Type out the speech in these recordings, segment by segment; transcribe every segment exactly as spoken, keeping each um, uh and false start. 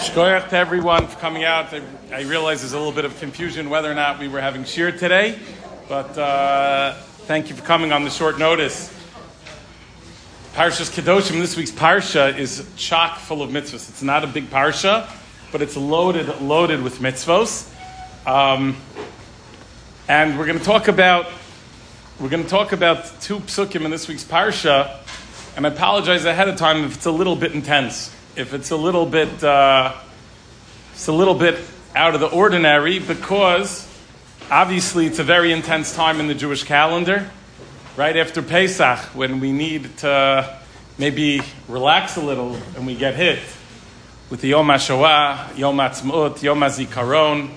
Shkoyach to everyone for coming out. I, I realize there's a little bit of confusion whether or not we were having shir today, but uh, thank you for coming on the short notice. Parshas Kedoshim, this week's parsha, is chock full of mitzvahs. It's not a big parsha, but it's loaded, loaded with mitzvahs. Um, and we're going to talk about we're going to talk about two psukim in this week's parsha. And I apologize ahead of time if it's a little bit intense. If it's a little bit, uh, it's a little bit out of the ordinary, because obviously it's a very intense time in the Jewish calendar, right after Pesach, when we need to maybe relax a little and we get hit with the Yom HaShoah, Yom HaTzmaut, Yom HaZikaron.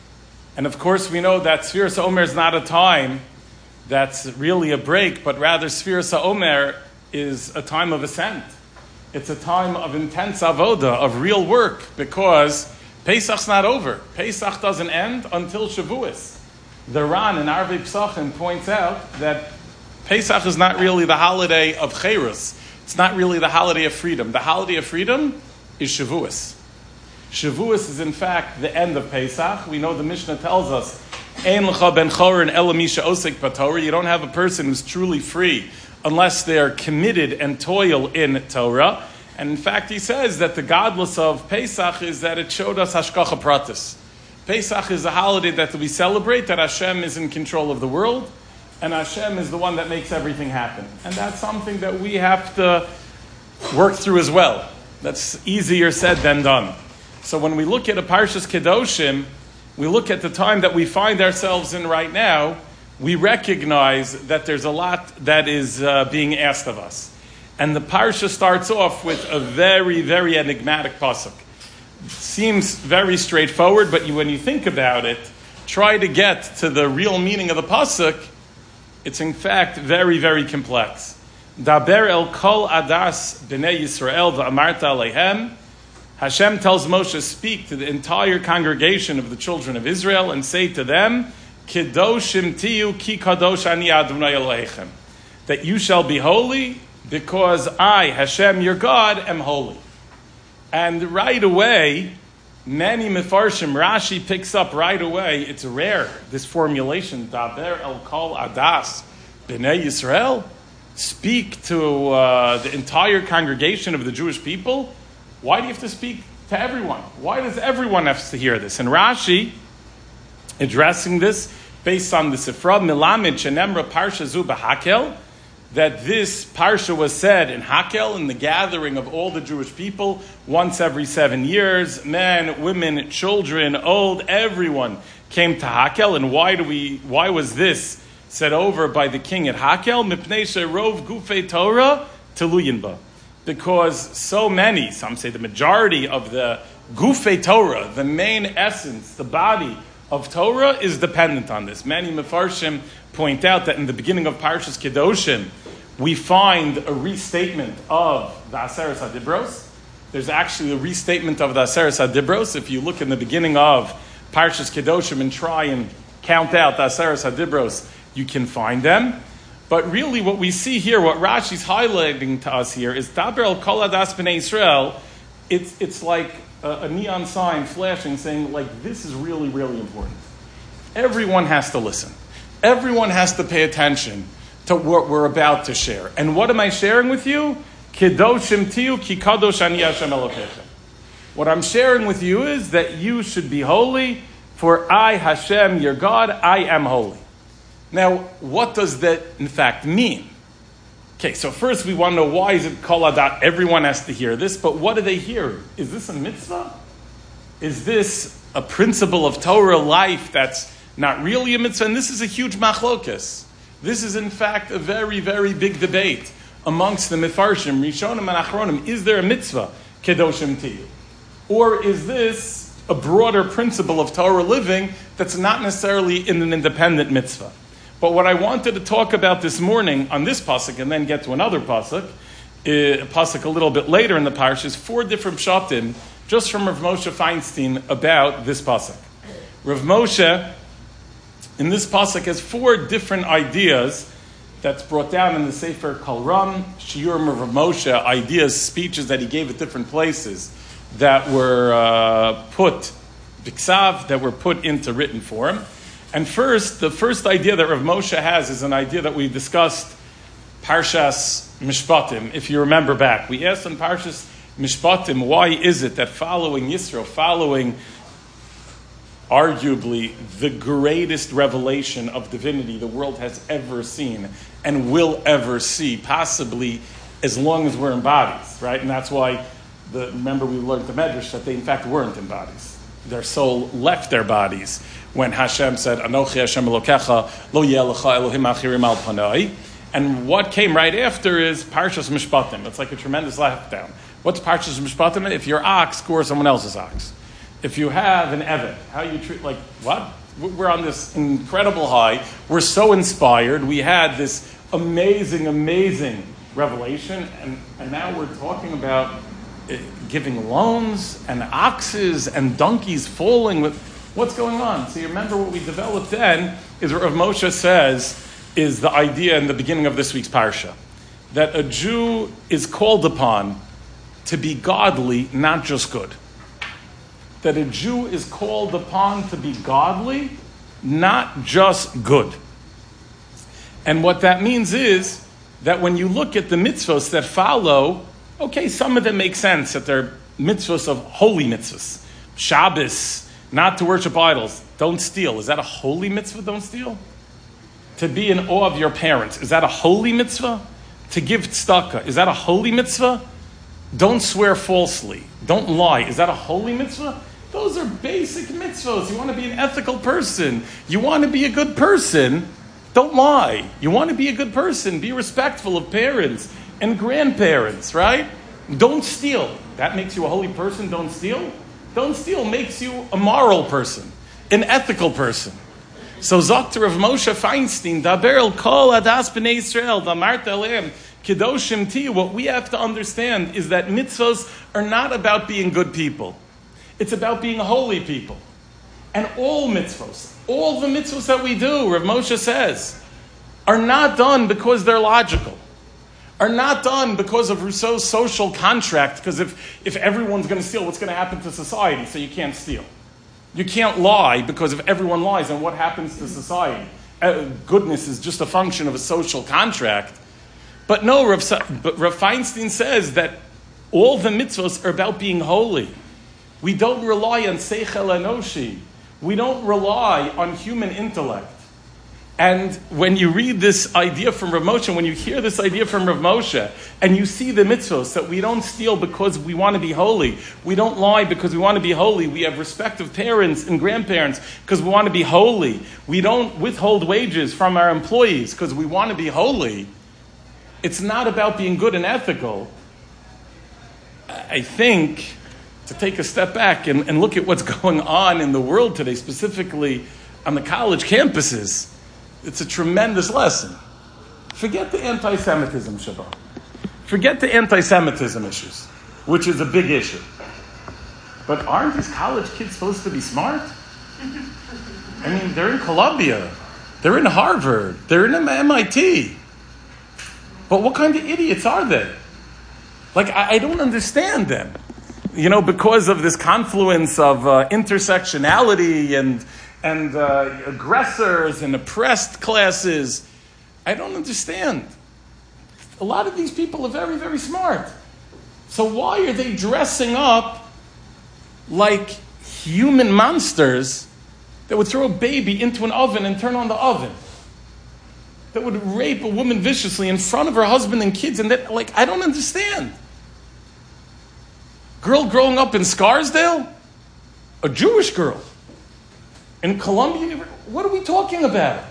And of course we know that Sfiras HaOmer is not a time that's really a break, but rather Sfiras HaOmer is a time of ascent. It's a time of intense avoda, of real work, because Pesach's not over. Pesach doesn't end until Shavuos. The Ran in Arvei Psachim points out that Pesach is not really the holiday of Cherus. It's not really the holiday of freedom. The holiday of freedom is Shavuos. Shavuos is in fact the end of Pesach. We know the Mishnah tells us, Ein lecha ben chorin ela misha osek b'Torah. You don't have a person who's truly free unless they are committed and toil in Torah. And in fact, he says that the godless of Pesach is that it showed us Hashgacha Pratis. Pesach is a holiday that we celebrate, that Hashem is in control of the world, and Hashem is the one that makes everything happen. And that's something that we have to work through as well. That's easier said than done. So when we look at a Parshas Kedoshim, we look at the time that we find ourselves in right now, we recognize that there's a lot that is uh, being asked of us. And the parsha starts off with a very, very enigmatic pasuk. It seems very straightforward, but you, when you think about it, try to get to the real meaning of the pasuk, it's in fact very, very complex. Daber el kol adas b'nei Yisrael v'amarta aleihem. Hashem tells Moshe, speak to the entire congregation of the children of Israel and say to them, Kedoshim tiyu ki kadosh ani Adonai Elohechem. That you shall be holy because I, Hashem, your God, am holy. And right away, many Mefarshim, Rashi picks up right away, it's rare, this formulation, Daber el kol adas b'nei Yisrael. Speak to uh, the entire congregation of the Jewish people. Why do you have to speak to everyone? Why does everyone have to hear this? And Rashi, addressing this based on the Sifra Milamid Shenemra Parsha Zu B'Hakel, that this parsha was said in Hakel, in the gathering of all the Jewish people, once every seven years. Men, women, children, old, everyone came to Hakel. And why do we? Why was this said over by the king at Hakel? Mipnei she'rov gufei Torah teluyin ba. Because so many, some say the majority of the gufei Torah, the main essence, the body of Torah, is dependent on this. Many Mefarshim point out that in the beginning of Parshas Kedoshim, we find a restatement of the Aseres HaDibros. There's actually a restatement of the Aseres HaDibros. If you look in the beginning of Parshas Kedoshim and try and count out the Aseres HaDibros, you can find them. But really what we see here, what Rashi's highlighting to us here, is Daber el kol adas b'nei Yisrael. It's, it's like a, a neon sign flashing saying, like, this is really, really important. Everyone has to listen. Everyone has to pay attention to what we're about to share. And what am I sharing with you? Kedoshim tiyu ki kadosh ani Hashem Elokechem. What I'm sharing with you is that you should be holy, for I, Hashem, your God, I am holy. Now, what does that in fact mean? Okay, so first we want to know, why is it kol adat? Everyone has to hear this, but what do they hear? Is this a mitzvah? Is this a principle of Torah life that's not really a mitzvah? And this is a huge machlokas. This is in fact a very, very big debate amongst the Mefarshim, Rishonim and Achronim. Is there a mitzvah, Kedoshim tiyu? Or is this a broader principle of Torah living that's not necessarily in an independent mitzvah? But what I wanted to talk about this morning on this pasuk, and then get to another pasuk, a pasuk a little bit later in the parsha, is four different pshatim just from Rav Moshe Feinstein about this pasuk. Rav Moshe, in this pasuk, has four different ideas that's brought down in the Sefer Kol Ram, Shiurim of Rav Moshe, ideas, speeches that he gave at different places that were uh, put, biksav, that were put into written form. And first, the first idea that Rav Moshe has is an idea that we discussed, Parshas Mishpatim, if you remember back. We asked in Parshas Mishpatim, why is it that following Yisro, following arguably the greatest revelation of divinity the world has ever seen and will ever see, possibly as long as we're in bodies, right? And that's why, the, remember we learned the Medrash that they in fact weren't in bodies. Their soul left their bodies when Hashem said, Anochi Hashem Elokecha, lo yeh lecha Elohim achirim al panai. And what came right after is Parshas Mishpatim. It's like a tremendous letdown. What's Parshas Mishpatim? If your ox scores someone else's ox. If you have an Eved, how you treat, like, what? We're on this incredible high. We're so inspired. We had this amazing, amazing revelation. And, and now we're talking about uh, giving loans and oxes and donkeys falling with, what's going on? So you remember what we developed then is what Rav Moshe says is the idea in the beginning of this week's parsha, that a Jew is called upon to be godly, not just good. That a Jew is called upon to be godly, not just good. And what that means is that when you look at the mitzvos that follow, okay, some of them make sense, that they're mitzvos of holy mitzvos. Shabbos, not to worship idols, don't steal. Is that a holy mitzvah, don't steal? To be in awe of your parents, is that a holy mitzvah? To give tzedakah, is that a holy mitzvah? Don't swear falsely. Don't lie. Is that a holy mitzvah? Those are basic mitzvahs. You want to be an ethical person. You want to be a good person. Don't lie. You want to be a good person. Be respectful of parents and grandparents, right? Don't steal. That makes you a holy person. Don't steal. Don't steal makes you a moral person, an ethical person. So Zokter of Moshe Feinstein, Daber el Kol Adas B'nai Yisrael, Damart Aleim, Kedoshim Ti. What we have to understand is that mitzvos are not about being good people. It's about being holy people. And all mitzvos, all the mitzvos that we do, Rav Moshe says, are not done because they're logical. Are not done because of Rousseau's social contract, because if, if everyone's going to steal, what's going to happen to society? So you can't steal. You can't lie because if everyone lies, then what happens to society? Uh, goodness is just a function of a social contract. But no, Rav, but Rav Feinstein says that all the mitzvahs are about being holy. We don't rely on seichel enoshi. We don't rely on human intellect. And when you read this idea from Rav Moshe, when you hear this idea from Rav Moshe, and you see the mitzvahs, that we don't steal because we want to be holy, we don't lie because we want to be holy, we have respect of parents and grandparents because we want to be holy, we don't withhold wages from our employees because we want to be holy, it's not about being good and ethical. I think, to take a step back and, and look at what's going on in the world today, specifically on the college campuses, it's a tremendous lesson. Forget the anti-Semitism, Shabbat. Forget the anti-Semitism issues, which is a big issue. But aren't these college kids supposed to be smart? I mean, they're in Columbia. They're in Harvard. They're in M I T. But what kind of idiots are they? Like, I, I don't understand them. You know, because of this confluence of uh, intersectionality and and uh, aggressors and oppressed classes. I don't understand. A lot of these people are very, very smart. So why are they dressing up like human monsters that would throw a baby into an oven and turn on the oven? That would rape a woman viciously in front of her husband and kids, and that, like, I don't understand. Girl growing up in Scarsdale? A Jewish girl. In Columbia? What are we talking about?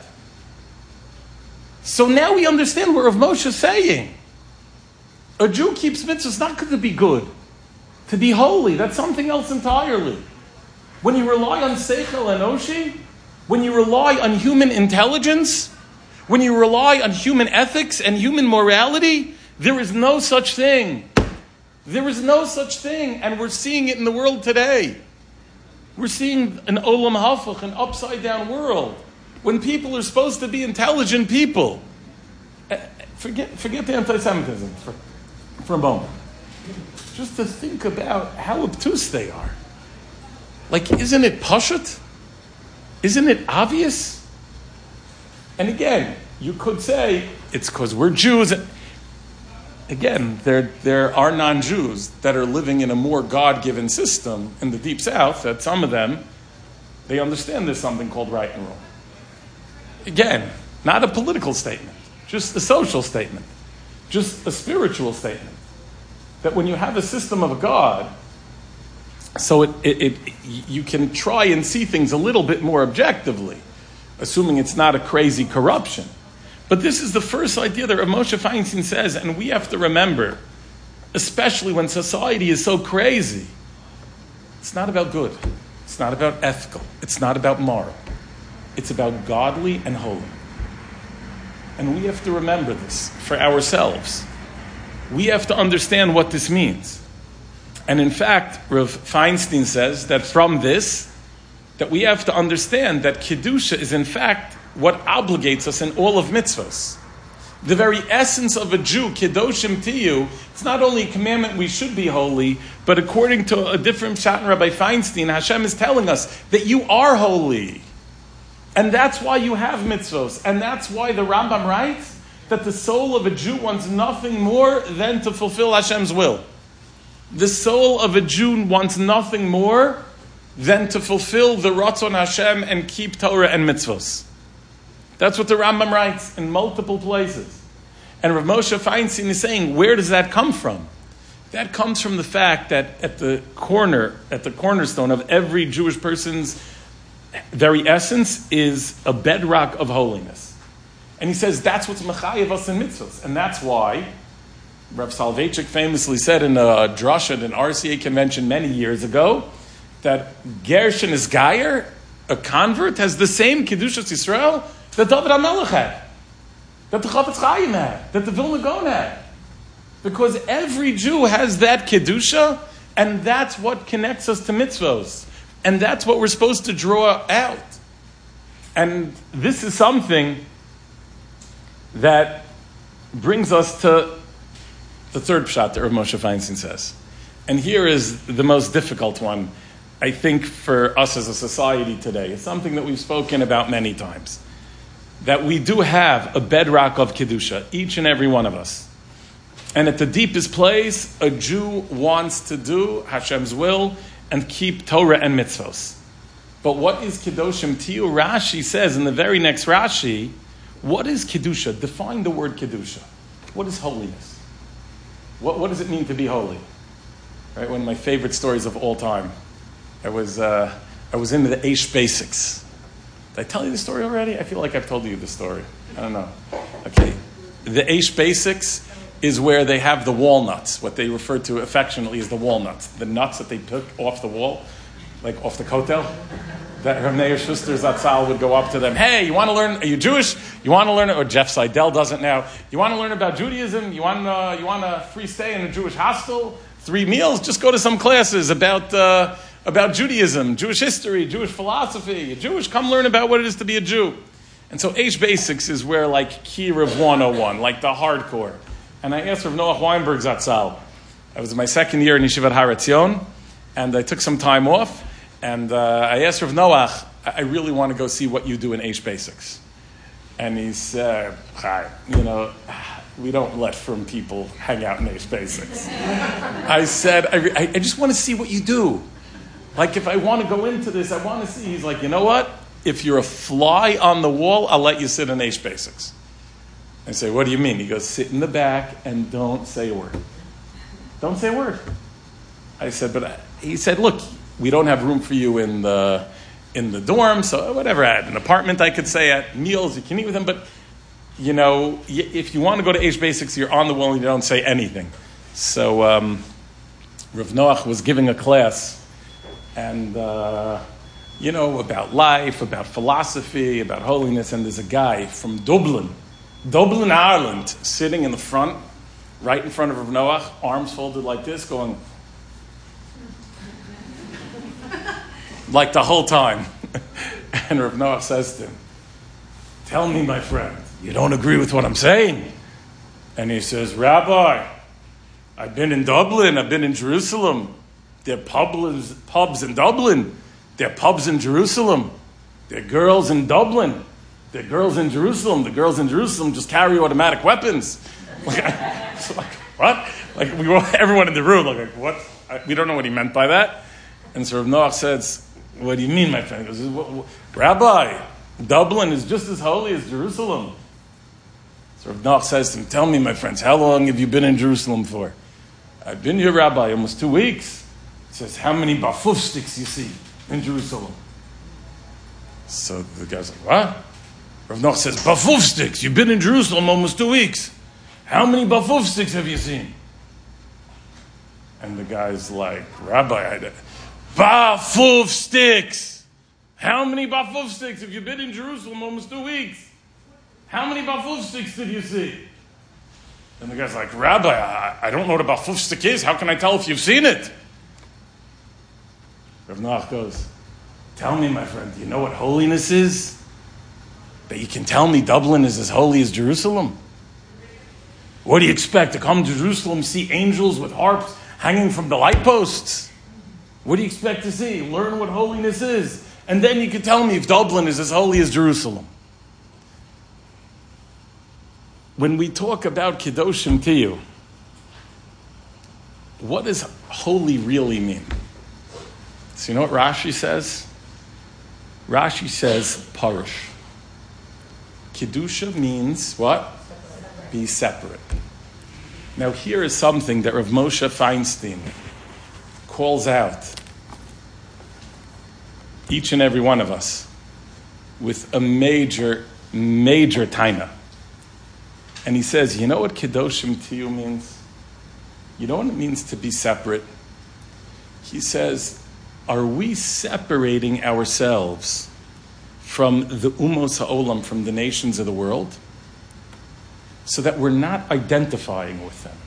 So now we understand what Rav Moshe is saying. A Jew keeps mitzvahs not to be good, to be holy. That's something else entirely. When you rely on seichel enoshi, when you rely on human intelligence, when you rely on human ethics and human morality, there is no such thing. There is no such thing, and we're seeing it in the world today. We're seeing an olam hafach, an upside-down world, when people are supposed to be intelligent people. Forget, forget the anti-Semitism for, for a moment. just to think about how obtuse they are. Like, isn't it pashut? Isn't it obvious? And again, you could say, it's because we're Jews. Again, there, there are non-Jews that are living in a more God-given system in the Deep South, that some of them, they understand there's something called right and wrong. Again, not a political statement, just a social statement, just a spiritual statement. That when you have a system of a God, so it, it, it you can try and see things a little bit more objectively, assuming it's not a crazy corruption. But this is the first idea that Rav Moshe Feinstein says, and we have to remember, especially when society is so crazy, it's not about good. It's not about ethical. It's not about moral. It's about godly and holy. And we have to remember this for ourselves. We have to understand what this means. And in fact, Rav Feinstein says that from this, that we have to understand that Kedusha is in fact what obligates us in all of mitzvahs. The very essence of a Jew, Kedoshim Tiyu, it's not only a commandment we should be holy, but according to a different Pshat in Rabbi Feinstein, Hashem is telling us that you are holy. And that's why you have mitzvahs. And that's why the Rambam writes that the soul of a Jew wants nothing more than to fulfill Hashem's will. The soul of a Jew wants nothing more than to fulfill the Ratzon Hashem and keep Torah and mitzvahs. That's what the Rambam writes in multiple places. And Rav Moshe Feinstein is saying, where does that come from? That comes from the fact that at the corner, at the cornerstone of every Jewish person's very essence is a bedrock of holiness. And he says that's what's mechayev us in mitzvahs. And that's why Rav Soloveitchik famously said in a drasha at an R C A convention many years ago that Gershon is Gayer, a convert, has the same Kedushas Yisrael that David HaMelech had, that the Chafetz Chaim had, that the Vilna Gaon had. Because every Jew has that Kedusha, and that's what connects us to mitzvahs. And that's what we're supposed to draw out. And this is something that brings us to the third pshat that Rav Moshe Feinstein says. And here is the most difficult one, I think, for us as a society today. It's something that we've spoken about many times. That we do have a bedrock of Kedusha, each and every one of us. And at the deepest place, a Jew wants to do Hashem's will and keep Torah and mitzvos. But what is Kedoshim Tiyu? Rashi says in the very next Rashi, what is Kedusha? Define the word Kedusha. What is holiness? What, what does it mean to be holy? Right, one of my favorite stories of all time. I was uh, I was into the Eish Basics. Did I tell you the story already? I feel like I've told you the story. I don't know. Okay, the Eish Basics is where they have the walnuts, what they refer to affectionately as the walnuts, the nuts that they took off the wall, like off the kotel. That Rav Meir Schuster Zatzal would go up to them. Hey, you want to learn? Are you Jewish? You want to learn? Or Jeff Seidel does it now. You want to learn about Judaism? You want uh, you want a free stay in a Jewish hostel? Three meals? Just go to some classes about uh, about Judaism, Jewish history, Jewish philosophy. You're Jewish? Come learn about what it is to be a Jew. And so Eish Basics is where like Kiruv one oh one, like the hardcore. And I asked Rav Noach Weinberg Zatzal. I was in my second year in Yeshivat Har Etzion, and I took some time off. And uh, I asked Rav Noach, I really want to go see what you do in Eish Basics. And he said, you know, we don't let frum people hang out in Eish Basics. I said, I, I just want to see what you do. Like, if I want to go into this, I want to see. He's like, you know what? If you're a fly on the wall, I'll let you sit in Eish Basics. I say, what do you mean? He goes, sit in the back and don't say a word. Don't say a word. I said, but I, he said, look, we don't have room for you in the in the dorm, so whatever. I had an apartment I could stay at, meals, you can eat with them, but, you know, if you want to go to Eish Basics, you're on the wall and you don't say anything. So um, Rav Noach was giving a class, and, uh, you know, about life, about philosophy, about holiness, and there's a guy from Dublin, Dublin, Ireland, sitting in the front, right in front of Rav Noach, arms folded like this, going, like the whole time. And Rav Noach says to him, tell me, my friend, you don't agree with what I'm saying? And he says, Rabbi, I've been in Dublin. I've been in Jerusalem. There are pubs, pubs in Dublin. There are pubs in Jerusalem. There are girls in Dublin. There are girls in Jerusalem. The girls in Jerusalem just carry automatic weapons. Like, like what? Like we were, everyone in the room, like, what? I, we don't know what he meant by that. And so Rav Noach says, what do you mean, my friend? He goes, what, what, Rabbi, Dublin is just as holy as Jerusalem. So Rav Noach says to him, tell me, my friends, how long have you been in Jerusalem for? I've been here, Rabbi, almost two weeks. He says, how many bafuf sticks you see in Jerusalem? So the guy's like, what? Rav Noach says, bafuf sticks. You've been in Jerusalem almost two weeks. How many bafuf sticks have you seen? And the guy's like, Rabbi, I bafuf sticks. How many bafuf sticks have you been in Jerusalem almost two weeks? How many bafuf sticks did you see? And the guy's like, Rabbi, I, I don't know what a bafuf stick is. How can I tell if you've seen it? Rav Noach goes, tell me, my friend, do you know what holiness is? That you can tell me Dublin is as holy as Jerusalem? What do you expect? To come to Jerusalem, see angels with harps hanging from the light posts? What do you expect to see? Learn what holiness is. And then you can tell me if Dublin is as holy as Jerusalem. When we talk about Kedoshim Tiyu, what does holy really mean? So you know what Rashi says? Rashi says parush. Kedusha means what? Be separate. Now here is something that Rav Moshe Feinstein calls out each and every one of us with a major, major taina. And he says, you know what Kedoshim Tiyu means? You know what it means to be separate? He says, are we separating ourselves from the umos ha'olam, from the nations of the world, so that we're not identifying with them?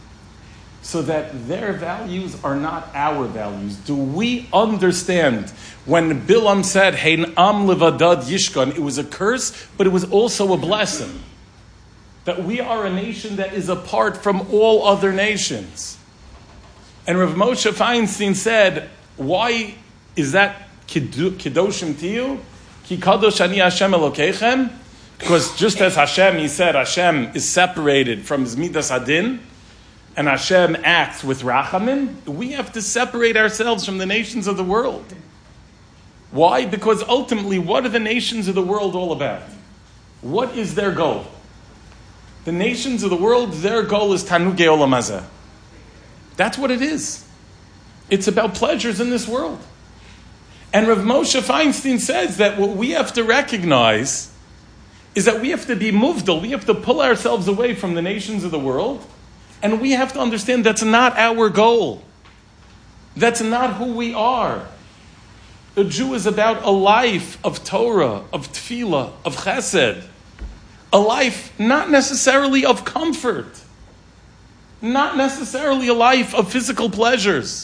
So that their values are not our values. Do we understand when Bilam said, Hein am levadad yishkan, it was a curse, but it was also a blessing. That we are a nation that is apart from all other nations. And Rav Moshe Feinstein said, why is that Kedoshim Tiyu? Ki kadosh ani Hashem Elokeichem? Because just as Hashem, he said, Hashem is separated from his midas hadin, and Hashem acts with rachamim, we have to separate ourselves from the nations of the world. Why? Because ultimately, what are the nations of the world all about? What is their goal? The nations of the world, their goal is Tanugei Olam Hazeh. That's what it is. It's about pleasures in this world. And Rav Moshe Feinstein says that what we have to recognize is that we have to be muvdal, we have to pull ourselves away from the nations of the world, and we have to understand that's not our goal. That's not who we are. A Jew is about a life of Torah, of tefillah, of chesed. A life not necessarily of comfort. Not necessarily a life of physical pleasures.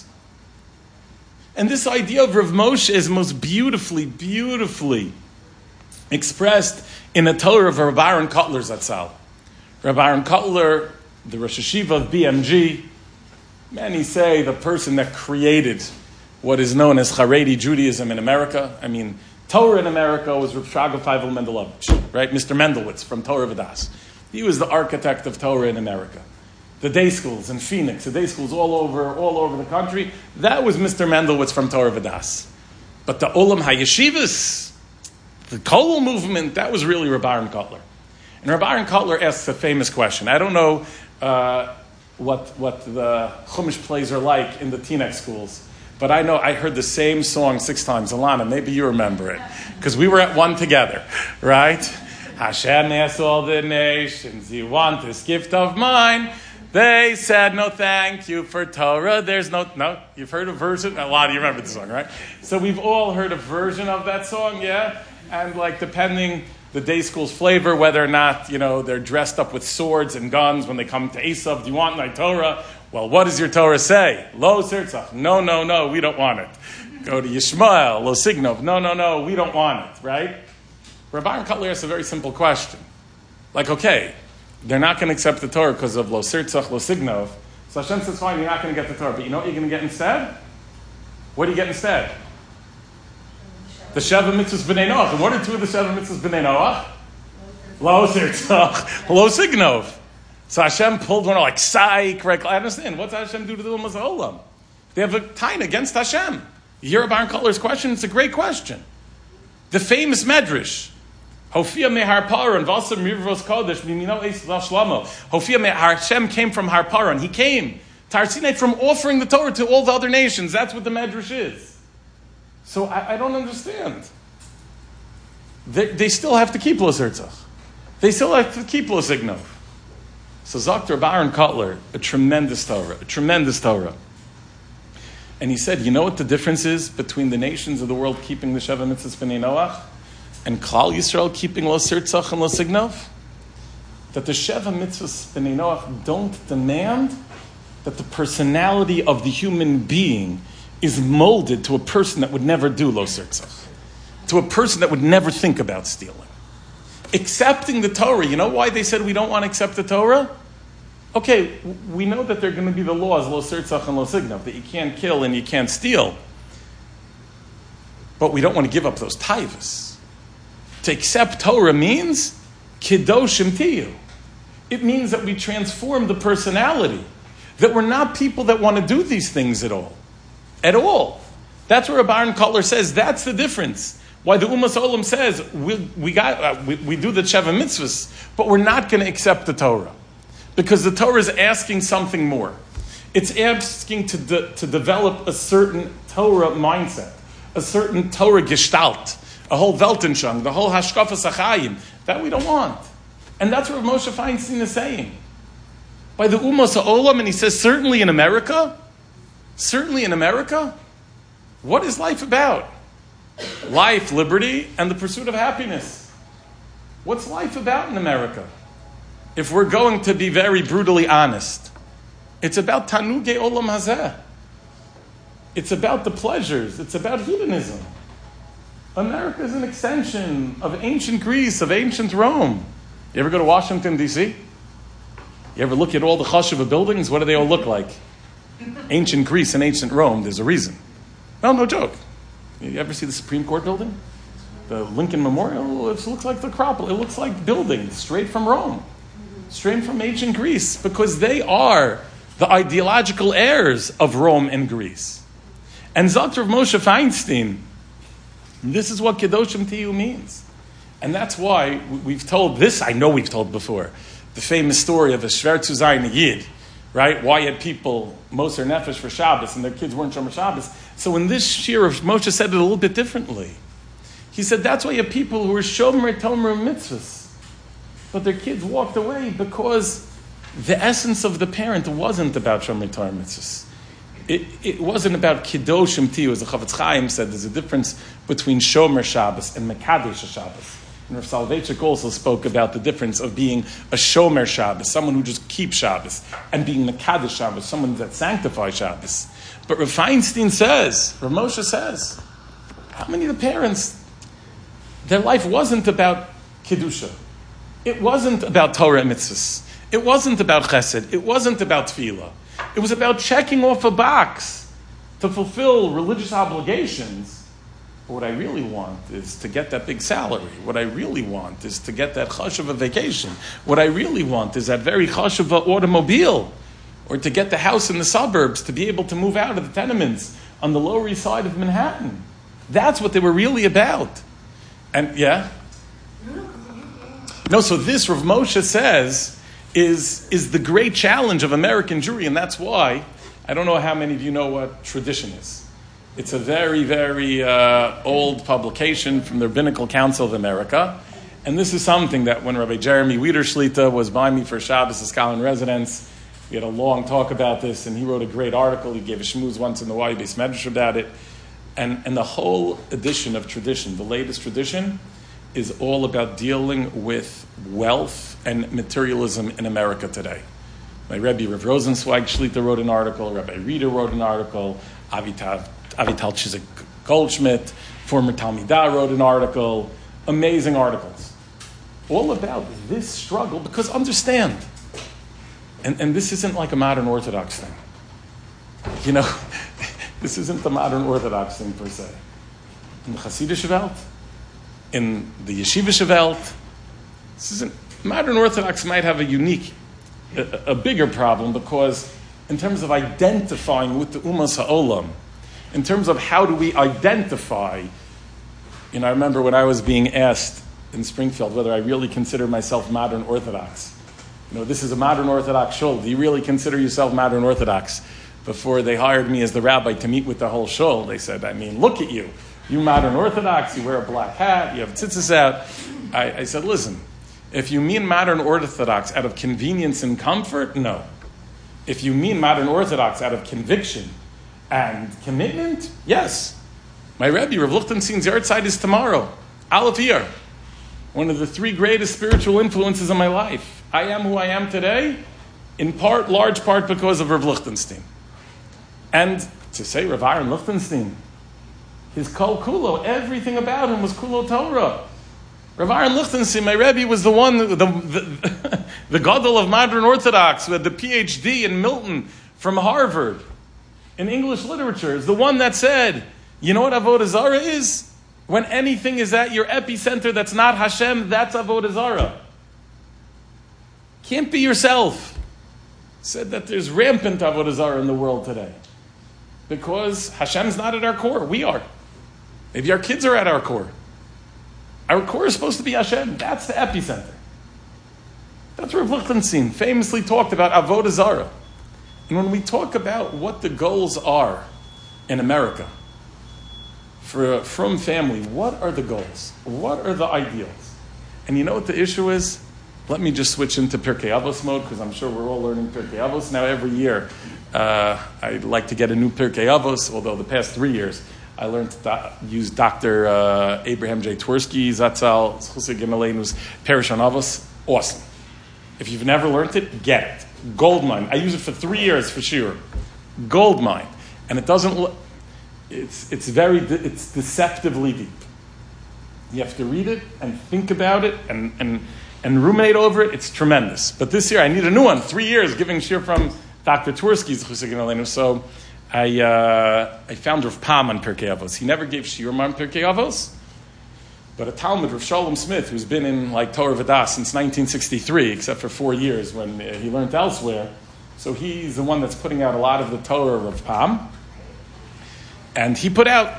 And this idea of Rav Moshe is most beautifully, beautifully expressed in a Torah of Rav Aaron Kotler Zatzal. Rav Aaron Kotler, the Rosh Hashiva of B M G, many say the person that created what is known as Haredi Judaism in America. I mean, Torah in America was Rav Shraga Feivel Mendelovich, right? Mister Mendelowitz from Torah Vodaas. He was the architect of Torah in America. The day schools in Phoenix, the day schools all over, all over the country, that was Mister Mendelowitz from Torah Vodaas. But the Olam HaYeshivas, the Kollel movement, that was really Rav Aaron Kotler. And Rav Aaron Kotler asks a famous question. I don't know uh, what what the Chumash plays are like in the Teaneck schools, but I know I heard the same song six times. Alana, maybe you remember it, because we were at one together, right? Hashem asked all the nations, you want this gift of mine? They said, no, thank you for Torah. There's no, no, you've heard a version? A lot of you remember the song, right? So we've all heard a version of that song, yeah? And like, depending the day school's flavor, whether or not, you know, they're dressed up with swords and guns when they come to Esav, do you want my Torah? Well, what does your Torah say? Lo sirtzach. No, no, no, we don't want it. Go to Yishmael, Lo signov. No, no, no, we don't want it, right? Rav Aaron Kotler asks a very simple question. Like, okay, they're not going to accept the Torah because of Lo sirtzach, Lo signov. So Hashem says, fine, you're not going to get the Torah, but you know what you're going to get instead? What do you get instead? The Sheva Mitzvahs B'nai Noach. And what are two of the Sheva Mitzvahs B'nai Noach? Lo Sirtzach, Lo Signov. So Hashem pulled one like, psych, right? I understand. What's Hashem do to the Ummah Olam? They have a time against Hashem. You hear Baron Kotler's question? It's a great question. The famous Medrash. Hofia me Harparan, Vasam Mirvos Kodesh, Mimino Eis Vashlamo. Hofia me Hashem came from Harparan. He came to Har Sinai from offering the Torah to all the other nations. That's what the Medrash is. So I, I don't understand. They, they still have to keep Lo Sirtzach. They still have to keep Lo Signov. So Doctor Baron Kotler, a tremendous Torah, a tremendous Torah. And he said, you know what the difference is between the nations of the world keeping the Sheva Mitzvahs B'nai Noach and Klal Yisrael keeping Lo Sirtzach and Lo Signov? That the Sheva Mitzvahs B'nai Noach don't demand that the personality of the human being is molded to a person that would never do Lo Sirtzach, to a person that would never think about stealing. Accepting the Torah, you know why they said we don't want to accept the Torah? Okay, we know that there are going to be the laws, Lo Sirtzach and Lo Signov, that you can't kill and you can't steal. But we don't want to give up those taivas. To accept Torah means Kiddoshim Tiyu. It means that we transform the personality. That we're not people that want to do these things at all. At all. That's where Baron Kotler says that's the difference. Why the Ummah Olam says we, we, got, uh, we, we do the Sheva Mitzvahs, but we're not going to accept the Torah. Because the Torah is asking something more. It's asking to, de- to develop a certain Torah mindset, a certain Torah gestalt, a whole Weltanschauung, the whole Hashkafas HaChaim. That we don't want. And that's what Moshe Feinstein is saying. By the Ummah Olam, and he says, certainly in America, certainly in America, what is life about? Life, liberty, and the pursuit of happiness. What's life about in America? If we're going to be very brutally honest, it's about Tanuge Olam Hazeh. It's about the pleasures. It's about hedonism. America is an extension of ancient Greece, of ancient Rome. You ever go to Washington, D C? You ever look at all the chashuva buildings? What do they all look like? Ancient Greece and ancient Rome. There's a reason. No, no joke. You ever see the Supreme Court building? The Lincoln Memorial? It looks like the Acropolis. It looks like buildings straight from Rome. Straight from ancient Greece. Because they are the ideological heirs of Rome and Greece. And Zot Rav Moshe Feinstein, this is what Kedoshim Tiyu means. And that's why we've told this, I know we've told before, the famous story of the Shver zu Zayin Yid, right? Why had people Moser Nefesh for Shabbos and their kids weren't Shomer Shabbos? So in this shir, Moshe said it a little bit differently. He said that's why you have people who were Shomer Tomer Mitzvahs, but their kids walked away because the essence of the parent wasn't about Shomer Tomer Mitzvahs. It, it wasn't about Kiddoshim Tiyu. As the Chavetz Chaim said, there's a difference between Shomer Shabbos and Mekadesh Shabbos. And Rav Soloveitchik also spoke about the difference of being a Shomer Shabbos, someone who just keeps Shabbos, and being Mekadesh Shabbos, someone that sanctifies Shabbos. But Rav Feinstein says, Rav Moshe says, how many of the parents, their life wasn't about Kedusha. It wasn't about Torah and mitzvahs. It wasn't about chesed. It wasn't about tefillah. It was about checking off a box to fulfill religious obligations. But what I really want is to get that big salary. What I really want is to get that chashuva vacation. What I really want is that very chashuva automobile, or to get the house in the suburbs, to be able to move out of the tenements on the Lower East Side of Manhattan. That's what they were really about. And yeah? No, so this, Rav Moshe says, is, is the great challenge of American Jewry, and that's why, I don't know how many of you know what tradition is. It's a very, very uh, old publication from the Rabbinical Council of America. And this is something that when Rabbi Jeremy Weider Shlita was by me for Shabbos, a scholar in residence, we had a long talk about this, and he wrote a great article. He gave a shmooze once in the Y Base Medrash about it. And, and the whole edition of tradition, the latest tradition, is all about dealing with wealth and materialism in America today. My Rebbe, Rav Rosenzweig Shlita, wrote an article. Rabbi Reeder wrote an article. Avital, Avital Chizik Goldschmidt, former Talmidah, wrote an article. Amazing articles. All about this struggle, because understand, And, and this isn't like a modern Orthodox thing. You know, this isn't the modern Orthodox thing per se. In the Hasidische Welt, in the Yeshivische Welt, this isn't, modern Orthodox might have a unique, a, a bigger problem, because in terms of identifying with the Umas Ha'olam, in terms of how do we identify, you know, I remember when I was being asked in Springfield whether I really consider myself modern Orthodox. You know, this is a modern Orthodox shul. Do you really consider yourself modern Orthodox? Before they hired me as the rabbi to meet with the whole shul, they said, I mean, look at you. You modern Orthodox, you wear a black hat, you have tzitzis out. I, I said, listen, if you mean modern Orthodox out of convenience and comfort, no. If you mean modern Orthodox out of conviction and commitment, yes. My Rebbe, Rav Lichtenstein's yahrzeit is tomorrow. Aleph Iyar. One of the three greatest spiritual influences of my life. I am who I am today, in part, large part, because of Rav Lichtenstein. And to say Rav Aaron Lichtenstein, his kol kulo, everything about him was kulo Torah. Rav Aaron Lichtenstein, my Rebbe, was the one, the, the, the gadol of modern Orthodox, who had the P H D in Milton from Harvard, in English literature, is the one that said, you know what Avodah Zarah is? When anything is at your epicenter that's not Hashem, that's Avodah Zarah. Can't be yourself. Said that there's rampant Avodah Zarah in the world today. Because Hashem's not at our core. We are. Maybe our kids are at our core. Our core is supposed to be Hashem. That's the epicenter. That's where Rav Lichtenstein famously talked about Avodah Zarah. And when we talk about what the goals are in America, for a Frum family, what are the goals? What are the ideals? And you know what the issue is? Let me just switch into Pirkei Avos mode, because I'm sure we're all learning Pirkei Avos now every year. Uh, I'd like to get a new Pirkei Avos, although the past three years I learned to do- use Doctor Uh, Abraham J. Twersky, Zatzal, Chusik Gemelenu's Perish on Avos. Awesome. If you've never learned it, get it. Goldmine. I use it for three years for sure. Goldmine. And it doesn't look, it's, it's very, de- it's deceptively deep. You have to read it and think about it and, and, and ruminate over it. It's tremendous. But this year I need a new one. Three years giving shir from Doctor Twersky's Chusik Gemeleinu. So I uh, I found Rav Pam on Pirkei Avos. He never gave shiurim on Pirkei Avos, but a Talmud, Rav Shalom Smith, who's been in like Torah V'das since nineteen sixty-three, except for four years when uh, he learned elsewhere. So he's the one that's putting out a lot of the Torah of Rav Pam. And he put out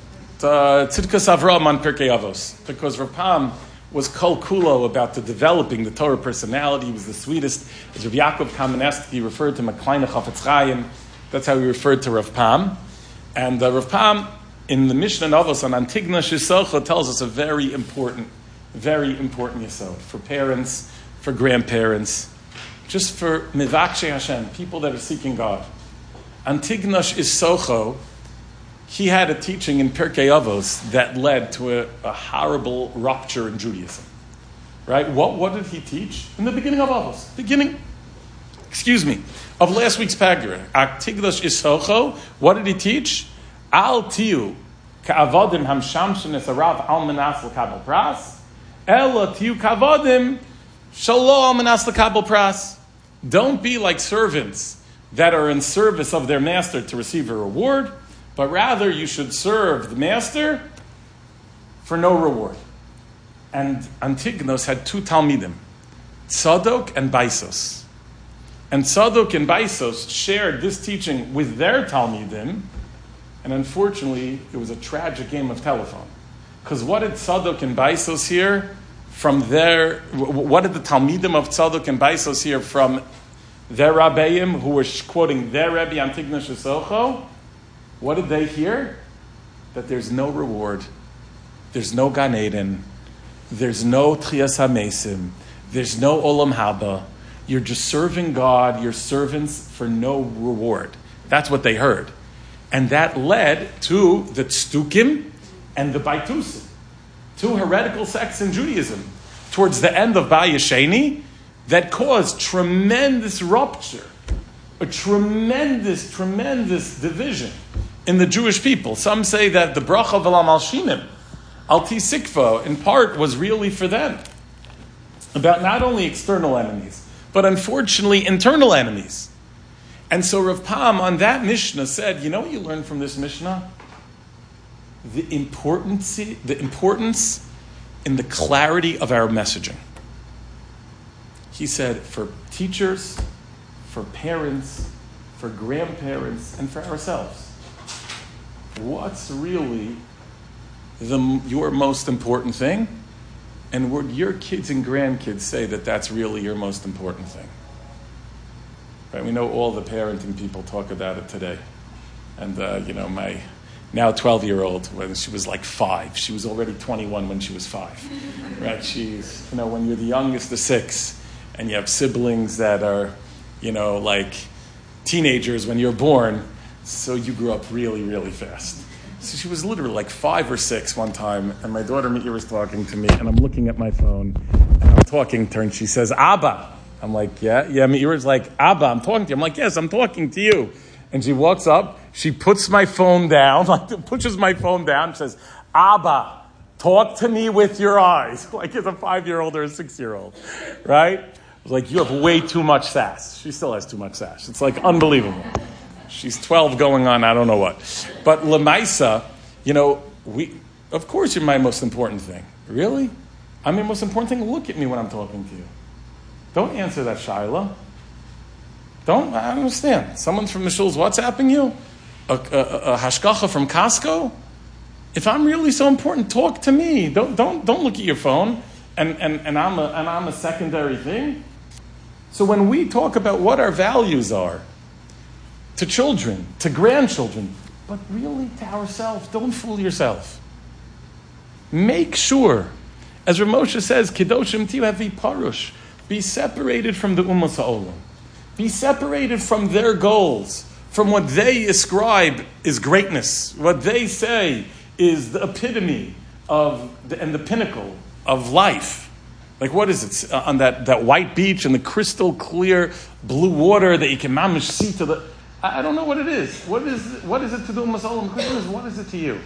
uh, Tzidkas Avram on Pirkei Avos, because Rav Pam was kol kulo about the developing the Torah personality. He was the sweetest. As Rav Yaakov Kamenetsky referred to him, a kleine Chafetz Chaim. That's how he referred to Rav Pam. And uh, Rav Pam, in the Mishnah Avos on Antigna Shisocha, tells us a very important, very important yesod for parents, for grandparents, just for Mivakshe Hashem, people that are seeking God. Antigna Shisocha, he had a teaching in Pirkei Avos that led to a, a horrible rupture in Judaism. Right? What, what did he teach? In the beginning of Avos. Beginning, excuse me, of last week's Pagra. Aktigdash Isocho, what did he teach? Al tiu ka'avodim hamshamshin esarav al menas l'kabel pras, ela tiu ka'avodim shalo al menas l'kabel pras. Don't be like servants that are in service of their master to receive a reward, but rather you should serve the master for no reward. And Antignos had two Talmidim, Tzadok and Baisos. And Tzadok and Baisos shared this teaching with their Talmidim, and unfortunately, it was a tragic game of telephone. Because what did Tzadok and Baisos hear from their, what did the Talmidim of Tzadok and Baisos hear from their Rabbeim, who were quoting their Rebbe Antigna Shisocho? What did they hear? That there's no reward, there's no Gan Eden, there's no Tchias HaMesim, there's no Olam Haba. You're just serving God, you're servants for no reward. That's what they heard. And that led to the Tzdukim and the Baitusim, two heretical sects in Judaism, towards the end of Bayesheni, that caused tremendous rupture, a tremendous, tremendous division in the Jewish people. Some say that the bracha v'lam al shinim, al tisikva, in part was really for them, about not only external enemies, but unfortunately internal enemies. And so Rav Pam on that Mishnah said, you know what you learn from this Mishnah? The importance, the importance in the clarity of our messaging. He said, for teachers, for parents, for grandparents, and for ourselves, what's really the your most important thing? And would your kids and grandkids say that that's really your most important thing? Right? We know all the parenting people talk about it today. And, uh, you know, my now twelve-year-old, when she was like five, she was already twenty-one when she was five. Right? She's, you know, when you're the youngest of six and you have siblings that are, you know, like teenagers when you're born, so you grew up really, really fast. So she was literally like five or six one time, and my daughter Meir was talking to me, and I'm looking at my phone, and I'm talking to her, and she says, Abba. I'm like, yeah, yeah. Meir's like, Abba, I'm talking to you. I'm like, yes, I'm talking to you. And she walks up, she puts my phone down, like pushes my phone down, and says, Abba, talk to me with your eyes, like it's a five-year-old or a six-year-old, right? I was like, you have way too much sass. She still has too much sass. It's like unbelievable. She's twelve going on, I don't know what. But Lamaisa, you know, we, of course you're my most important thing. Really? I'm your most important thing? Look at me when I'm talking to you. Don't answer that Shaila. Don't, I don't understand. Someone's from Mishul's WhatsApping you? A, a, a, a hashgacha from Costco? If I'm really so important, talk to me. Don't don't don't look at your phone and, and, and I'm a and I'm a secondary thing. So when we talk about what our values are, to children, to grandchildren, but really to ourselves. Don't fool yourself. Make sure, as Rav Moshe says, Kedoshim Tiyu Hevi Parush, be separated from the Ummas Ha'olam. Be separated from their goals, from what they ascribe is greatness, what they say is the epitome of the, and the pinnacle of life. Like what is it? Uh, on that, that white beach and the crystal clear blue water that you can mamish see to the... I don't know what it is. What is what is it to do Masalam Christmas? What is it to you?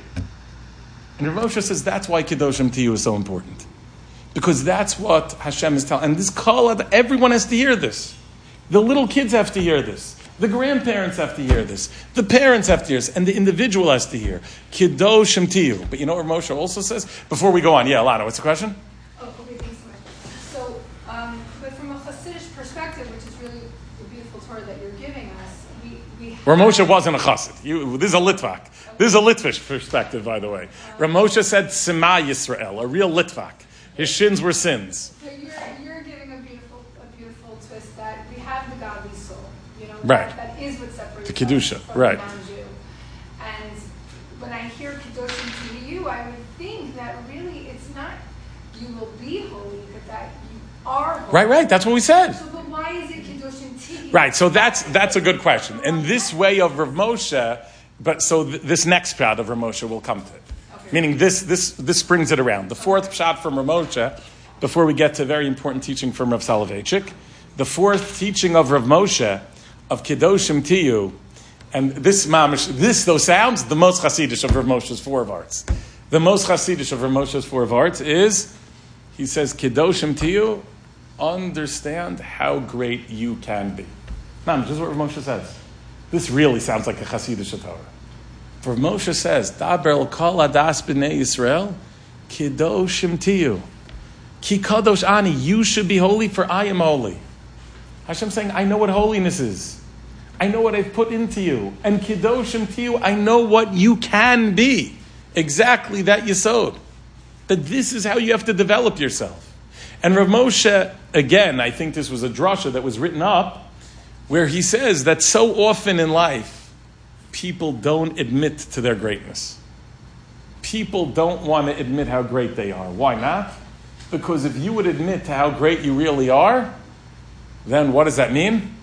And Rav Moshe says that's why Kedoshim Tiyu is so important. Because that's what Hashem is telling. And this call, everyone has to hear this. The little kids have to hear this. The grandparents have to hear this. The parents have to hear this. And the individual has to hear. Kedoshim Tiyu. But you know what Rav Moshe also says? Before we go on, yeah, Alana, what's the question? Oh, okay, thanks so much. So, um, but from a Hasidic perspective, which is really the beautiful Torah that you're giving us, Rav Moshe wasn't a chassid. You, this is a Litvak. Okay. This is a Litvish perspective, by the way. Um, Rav Moshe said Sema Yisrael, a real Litvak. His shins were sins. So you're, you're giving a beautiful a beautiful twist that we have the godly soul. You know, right. that, that is what separates the Kedusha, us from right. the non-Jew. And when I hear Kedoshim Tiyu, I would think that really it's not you will be holy, but that you are holy. Right, right. That's what we said. So, but why is it Kedoshim Tiyu? Right, so that's that's a good question. And this way of Rav Moshe, but so th- this next pshat of Rav Moshe will come to it. Okay. Meaning this this this brings it around. The fourth pshat from Rav Moshe, before we get to very important teaching from Rav Soloveitchik, the fourth teaching of Rav Moshe, of Kedoshim Tiyu, and this mamish, this though sounds the most Hasidic of Rav Moshe's four of arts. The most Hasidic of Rav Moshe's four of arts is, he says, Kedoshim Tiyu, understand how great you can be. Now, this is what Rav Moshe says. This really sounds like a Hasidic Torah. Rav Moshe says, Daber kol adas b'nei Yisrael, Kedoshim Tiyu. Ki kadosh ani, you should be holy, for I am holy. Hashem's saying, I know what holiness is. I know what I've put into you. And Kedoshim Tiyu, I know what you can be. Exactly that yesod. That this is how you have to develop yourself. And Rav Moshe, again, I think this was a drasha that was written up, where he says that so often in life, people don't admit to their greatness. People don't want to admit how great they are. Why not? Because if you would admit to how great you really are, then what does that mean?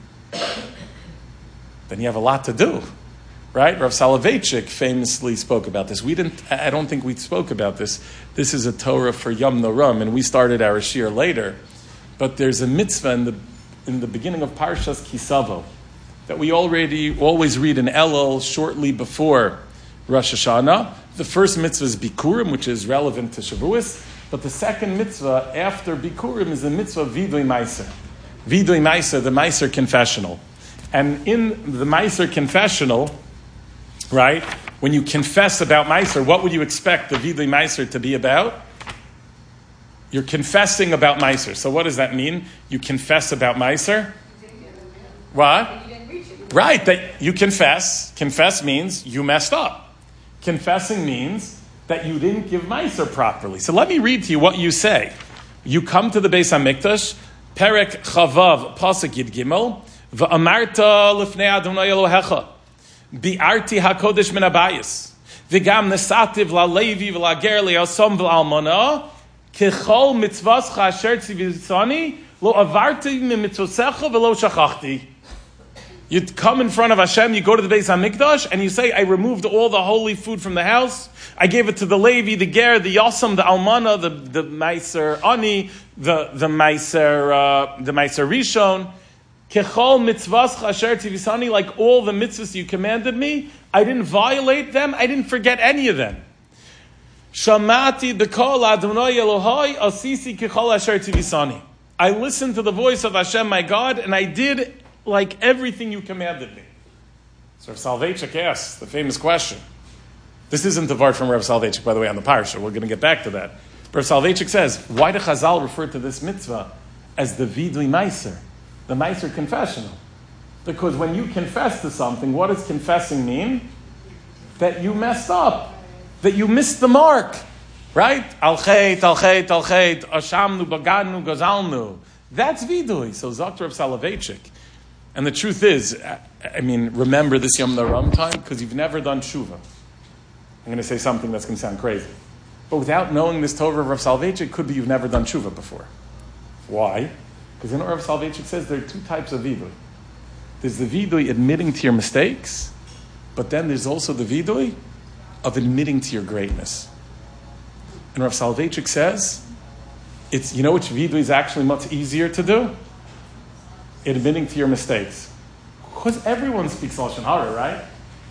Then you have a lot to do. Right? Rav Soloveitchik famously spoke about this. We didn't, I don't think we spoke about this. This is a Torah for Yom Noram, and we started our shir later. But there's a mitzvah in the in the beginning of Parshas Kisavo that we already always read in Elul shortly before Rosh Hashanah. The first mitzvah is Bikurim, which is relevant to Shavuos. But the second mitzvah after Bikurim is the mitzvah of Vidui Meiser. Vidui Meiser, the Meiser confessional. And in the Meiser confessional, right, when you confess about Meiser, what would you expect the Vidui Meiser to be about? You're confessing about Meiser. So what does that mean? You confess about Meiser? What? Right, that you confess. Confess means you messed up. Confessing means that you didn't give Meiser properly. So let me read to you what you say. You come to the Beis HaMikdash, Perek Chavav, Pasuk Yid Gimel, V'amarta lifnei Adonai Elohecha, Bi'arti HaKodesh min Abayis, V'gam nesativ la'levi v'la'ger le'asom v'almana, Kechol mitzvascha asher tzivizani, lo avarti mitzvosecha v'lo shachachti. You come in front of Hashem, you go to the Beis HaMikdash, and you say, I removed all the holy food from the house. I gave it to the Levi, the Ger, the Yosam, the Almana, the, the Meiser Ani, the, the Meiser, uh, the Meiser Rishon. Kechol mitzvahs asher tivisani, like all the mitzvahs you commanded me, I didn't violate them, I didn't forget any of them. Shamati b'kol Adonai Elohai asisi kechol asher tivisani. I listened to the voice of Hashem, my God, and I did like everything you commanded me. So Rav Soloveitchik asks the famous question. This isn't the vart from Rav Soloveitchik, by the way, on the parsha. We're going to get back to that. But Rav Soloveitchik says, why do Chazal refer to this mitzvah as the vidui meiser, the meiser confessional? Because when you confess to something, what does confessing mean? That you messed up, that you missed the mark, right? Al chet, al chet, al chet, ashamnu, bagadnu, gazalnu. That's vidui. So Zakh Rav Soloveitchik. And the truth is, I mean, remember this Yom Naram time, because you've never done tshuva. I'm going to say something that's going to sound crazy. But without knowing this Torah of Rav Soloveitchik, it could be you've never done tshuva before. Why? Because you know what Rav Soloveitchik says? There are two types of vidui. There's the vidui admitting to your mistakes, but then there's also the vidui of admitting to your greatness. And Rav Soloveitchik says, it's, you know which vidui is actually much easier to do? Admitting to your mistakes. Because everyone speaks Lashon Hara, right?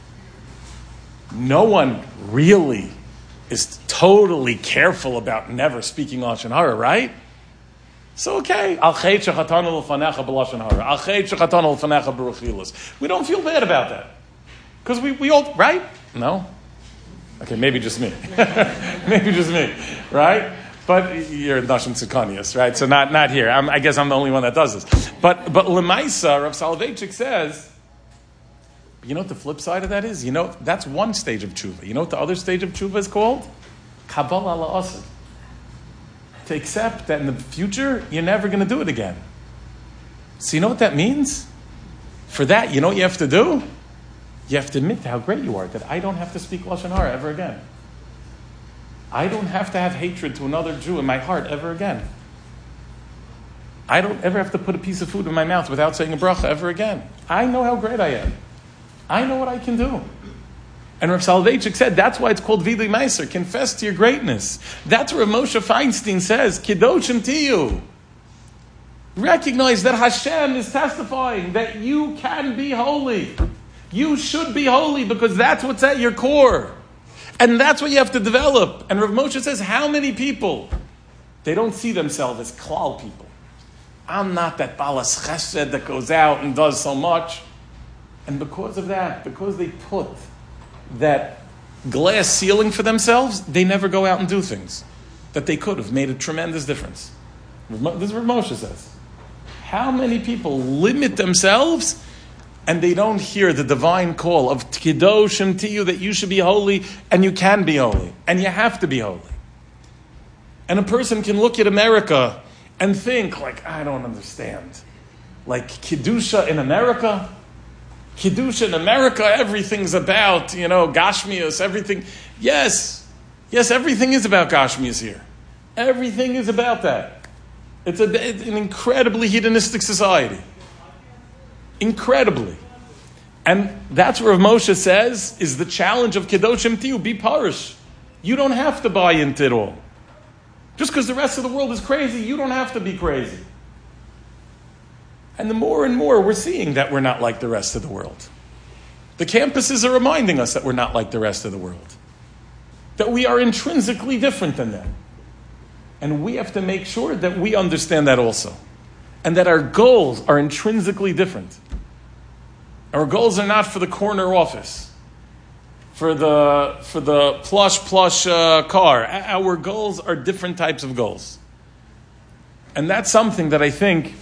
No one really is totally careful about never speaking Lashon Hara, right? So okay, Al chet shechatanu l'fanecha b'Lashon Hara. Al chet shechatanu l'fanecha b'ruchilas. We don't feel bad about that. Because we, we all, right? No? Okay, maybe just me. Maybe just me, right? But you're Nashim Tzikanias, right? So not, not here. I'm, I guess I'm the only one that does this. But but Lemaisa, Rav Soloveitchik says, you know what the flip side of that is? You know, that's one stage of tshuva. You know what the other stage of tshuva is called? Kabbalah la'asad. To accept that in the future, you're never going to do it again. So you know what that means? For that, you know what you have to do? You have to admit how great you are, that I don't have to speak Lashon Hara ever again. I don't have to have hatred to another Jew in my heart ever again. I don't ever have to put a piece of food in my mouth without saying a bracha ever again. I know how great I am. I know what I can do. And Rav Soloveitchik said, that's why it's called Vidui Meiser, confess to your greatness. That's where Moshe Feinstein says, Kedoshim Tiyu. Recognize that Hashem is testifying that you can be holy. You should be holy because that's what's at your core. And that's what you have to develop. And Rav Moshe says, how many people, they don't see themselves as klal people. I'm not that balas chesed that goes out and does so much. And because of that, because they put that glass ceiling for themselves, they never go out and do things that they could have made a tremendous difference. This is what Moshe says. How many people limit themselves and they don't hear the divine call of Kedoshim Tiyu, that you should be holy, and you can be holy, and you have to be holy. And a person can look at America and think, like, I don't understand. Like, Kedusha in America? Kedusha in America, everything's about, you know, Gashmias, everything. Yes, yes, everything is about Gashmias here. Everything is about that. It's, a, it's an incredibly hedonistic society. Incredibly. And that's where Moshe says is the challenge of Kedoshim Tiyu, be parish. You don't have to buy into it all. Just because the rest of the world is crazy, you don't have to be crazy. And the more and more we're seeing that we're not like the rest of the world. The campuses are reminding us that we're not like the rest of the world. That we are intrinsically different than them. And we have to make sure that we understand that also. and that our goals are intrinsically different. Our goals are not for the corner office, for the for the plush plush uh, car. Our goals are different types of goals, and that's something that I think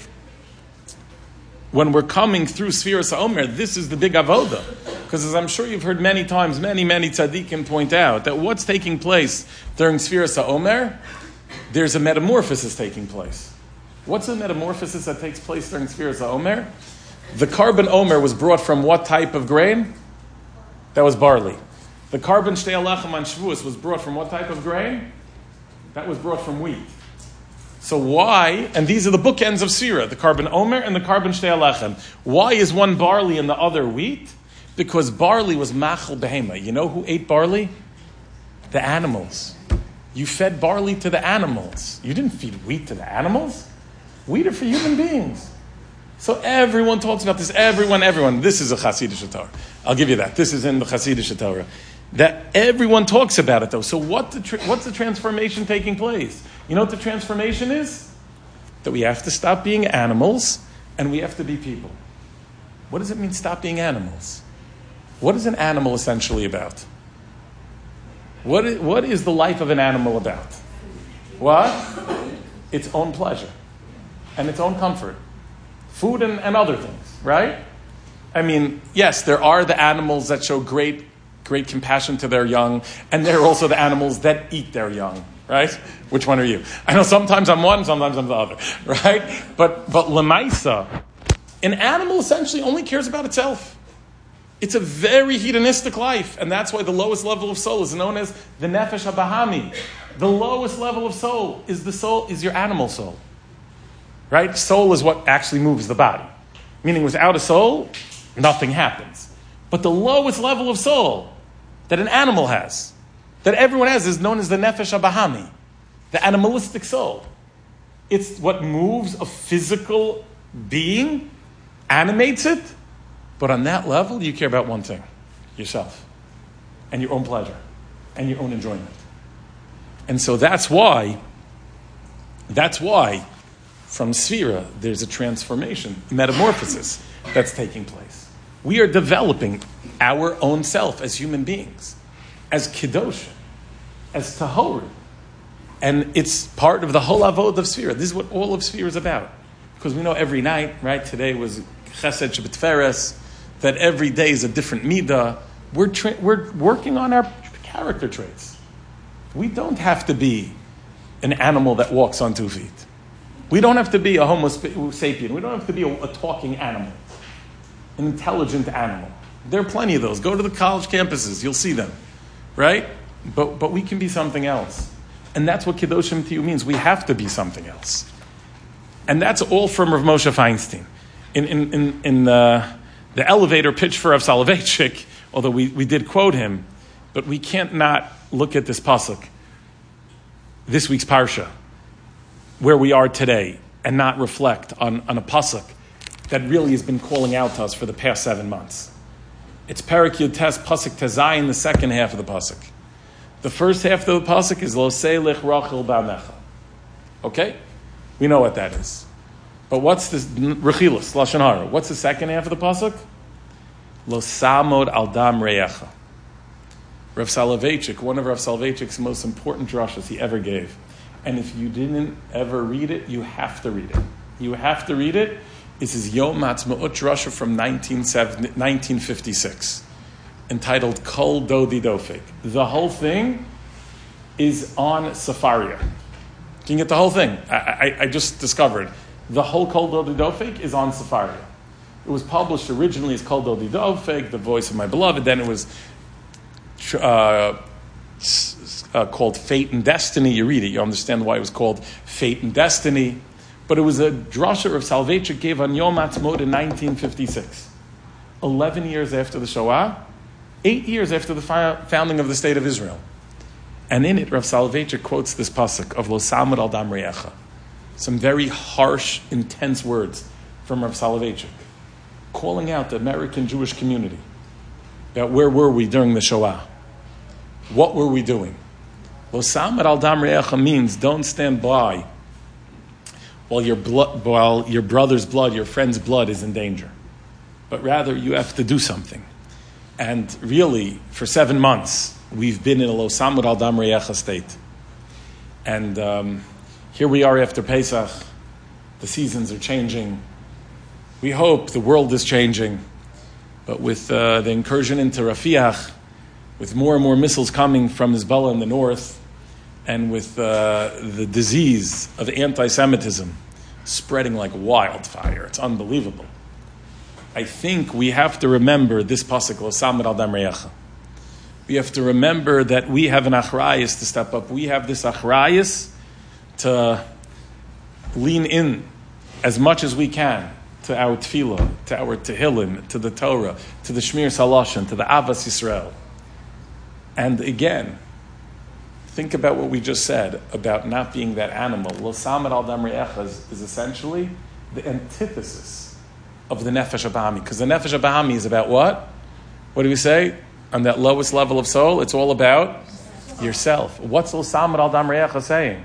when we're coming through Sfiras HaOmer, this is the big avoda. Because as I'm sure you've heard many times, many, many tzaddikim point out that what's taking place during Sfiras HaOmer, there's a metamorphosis taking place. What's the metamorphosis that takes place during Sfiras HaOmer? The carbon Omer was brought from what type of grain? That was barley. The carbon Shtei Alechem on Shavuos was brought from what type of grain? That was brought from wheat. So why, and these are the bookends of Sfira, the carbon Omer and the carbon Shtei Alechem. Why is one barley and the other wheat? Because barley was machal behema. You know who ate barley? The animals. You fed barley to the animals. You didn't feed wheat to the animals. Wheat are for human beings. So everyone talks about this. Everyone, everyone. This is a Hasidic Torah. I'll give you that. This is in the Hasidic Torah. That everyone talks about it though. So what the tra- what's the transformation taking place? You know what the transformation is? That we have to stop being animals and we have to be people. What does it mean, stop being animals? What is an animal essentially about? What is, what is the life of an animal about? What? Its own pleasure and its own comfort. Food and, and other things, right? I mean, yes, there are the animals that show great, great compassion to their young, and there are also the animals that eat their young, right? Which one are you? I know sometimes I'm one, sometimes I'm the other, right? But but Lemaisa, an animal essentially only cares about itself. It's a very hedonistic life, and that's why the lowest level of soul is known as the Nefesh HaBahami. The lowest level of soul is the soul, is your animal soul. Right? Soul is what actually moves the body. Meaning without a soul, nothing happens. But the lowest level of soul that an animal has, that everyone has, is known as the Nefesh HaBahami, the animalistic soul. It's what moves a physical being, animates it, but on that level, you care about one thing, yourself, and your own pleasure, and your own enjoyment. And so that's why, that's why, from Sfira, there's a transformation, metamorphosis that's taking place. We are developing our own self as human beings, as Kedoshim, as Tahorim. And it's part of the whole Avod of Sfira. This is what all of Sfira is about. Because we know every night, right, today was Chesed Shabbat Feres, that every day is a different midah. We're, tra- we're working on our character traits. We don't have to be an animal that walks on two feet. We don't have to be a homo sapien. We don't have to be a, a talking animal, an intelligent animal. There are plenty of those. Go to the college campuses. You'll see them, right? But but we can be something else. And that's what Kedoshim Tiyu means. We have to be something else. And that's all from Rav Moshe Feinstein. In, in, in, in uh, the elevator pitch for Rav Soloveitchik, although we, we did quote him, but we can't not look at this pasuk, this week's parsha, where we are today, and not reflect on, on a pasuk that really has been calling out to us for the past seven months. It's Perek Yud Tes pasuk Tezai in the second half of the pasuk. The first half of the pasuk is Lo Selich Rachel Ba'amecha. Okay? We know what that is. But what's this? Rechilas, Lashon Hara. What's the second half of the pasuk? Lo Samod Al Dam Reyecha. Rav Soloveitchik, one of Rav Soloveitchik's most important drashas he ever gave. And if you didn't ever read it, you have to read it. You have to read it. This is Yom Ha'atzmaut drasha from nineteen fifty-six, entitled Kol Dodi Dofek. The whole thing is on Sefaria. You can get the whole thing. I, I, I just discovered. The whole Kol Dodi Dofek is on Sefaria. It was published originally as Kol Dodi Dofek, the voice of my beloved. Then it was uh, uh, called Fate and Destiny. You read it, you understand why it was called Fate and Destiny. But it was a drasha of Soloveitchik gave on Yom Ha'atzmaut in nineteen fifty-six. Eleven years after the Shoah, eight years after the founding of the State of Israel. And in it, Rav Soloveitchik quotes this pasuk of Lo Samad Al Dam Reyecha. Some very harsh, intense words from Rav Soloveitchik, calling out the American Jewish community about where were we during the Shoah? What were we doing? Lo Samad Al Dam Reyecha means don't stand by while your blood, while your brother's blood, your friend's blood is in danger. But rather, you have to do something. And really, for seven months, we've been in a lo samud al dam reyecha state. And um, here we are after Pesach. The seasons are changing. We hope the world is changing. But with uh, the incursion into Rafiach, with more and more missiles coming from Hezbollah in the north, and with uh, the disease of anti-Semitism spreading like wildfire, it's unbelievable. I think we have to remember this pasuk, Lo Samud al Dam Reyecha. We have to remember that we have an achrayus to step up. We have this achrayus to lean in as much as we can to our tefillah, to our tehillim, to the Torah, to the Shmir Saloshan, to the Avas Yisrael. And again, think about what we just said about not being that animal. Lo Samud al Dam Reyecha is, is essentially the antithesis of the Nefesh HaBahami. Because the Nefesh HaBahami is about what? What do we say? On that lowest level of soul, it's all about yourself. What's Lo Samud al Dam Reyecha saying?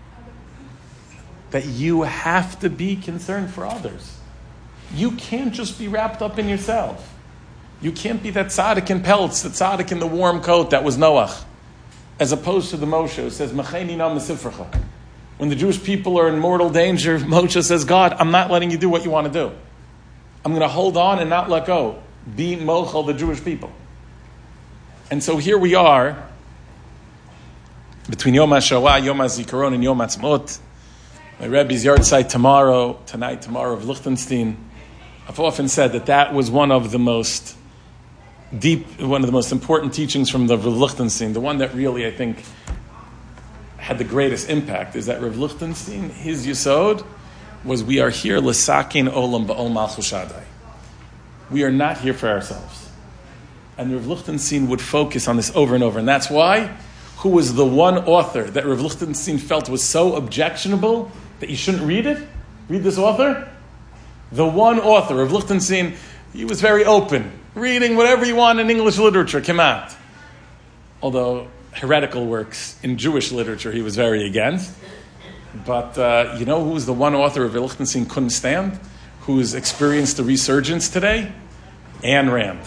That you have to be concerned for others. You can't just be wrapped up in yourself. You can't be that tzaddik in pelts, the tzaddik in the warm coat that was Noach, as opposed to the Moshe who says, "Mecheni na mesifrecha." When the Jewish people are in mortal danger, Moshe says, "God, I'm not letting you do what you want to do. I'm going to hold on and not let go. Be mochel the Jewish people." And so here we are, between Yom HaShoah, Yom HaZikaron, and Yom HaTzmaut. My Rebbe's yard site tomorrow, tonight, tomorrow of Liechtenstein. I've often said that that was one of the most deep, one of the most important teachings from the Rav Liechtenstein. The one that really, I think, had the greatest impact is that Rav Liechtenstein, his yesod, was we are here l'sakin olam ba'ol malchus Shaddai. We are not here for ourselves. And Rav Liechtenstein would focus on this over and over. And that's why, who was the one author that Rav Liechtenstein felt was so objectionable that you shouldn't read it? Read this author? The one author, Rav Liechtenstein, he was very open. Reading whatever you want in English literature, come out. Although heretical works in Jewish literature he was very against. But uh, you know who was the one author of Liechtenstein couldn't stand? Who's experienced the resurgence today? Ayn Rand.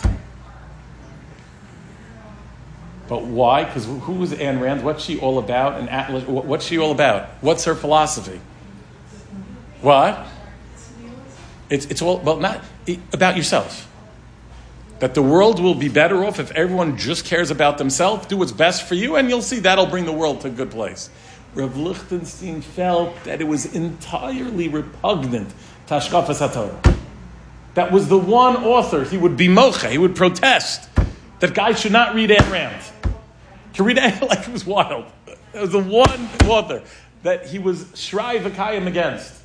But why? Because who was Ayn Rand? What's she all about? And Atlas, what's she all about? What's her philosophy? What? It's it's all well not about yourself. That the world will be better off if everyone just cares about themselves, do what's best for you, and you'll see that'll bring the world to a good place. Rav Liechtenstein felt that it was entirely repugnant to Hashkafas HaTorah. That was the one author he would be mocha, he would protest that guys should not read Ayn Rand. To read Ayn Rand like it was wild. That was the one author that he was Shrei V'Kayim against.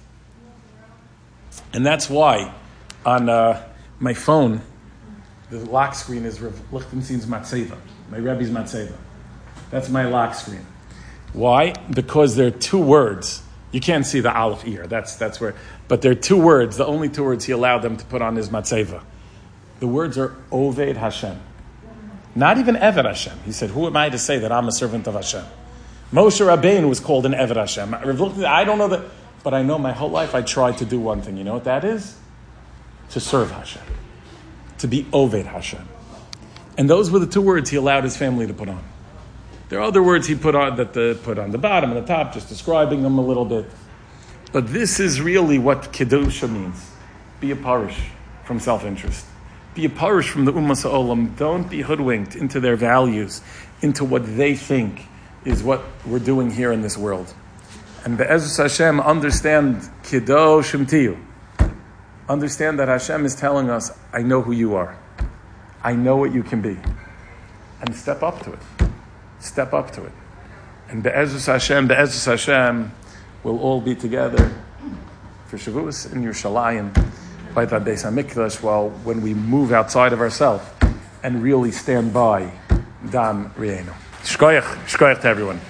And that's why on uh, my phone, the lock screen is Rav Liechtenstein's Matzeva, my Rebbe's Matzeva. That's my lock screen. Why? Because there are two words. You can't see the Aleph ear. That's that's where. But there are two words. The only two words he allowed them to put on his Matzeva. The words are Oved Hashem. Not even Eved Hashem. He said, "Who am I to say that I'm a servant of Hashem?" Moshe Rabbeinu was called an Eved Hashem. I don't know that, but I know my whole life I tried to do one thing. You know what that is? To serve Hashem. To be Oved Hashem. And those were the two words he allowed his family to put on. There are other words he put on that the, put on the bottom and the top, just describing them a little bit. But this is really what Kedusha means. Be a parish from self-interest. Be a parish from the Ummah Ha'olam. Don't be hoodwinked into their values, into what they think is what we're doing here in this world. And Be'ezus Hashem, understand Kedoshim Tiyu. Understand that Hashem is telling us, I know who you are. I know what you can be. And step up to it. Step up to it. And Be'ezus Hashem, Be'ezus Hashem, we'll all be together for Shavuos in Yerushalayim by the Beis HaMikdash, while when we move outside of ourselves and really stand by Dam Rienu. Shkoyach, shkoyach to everyone.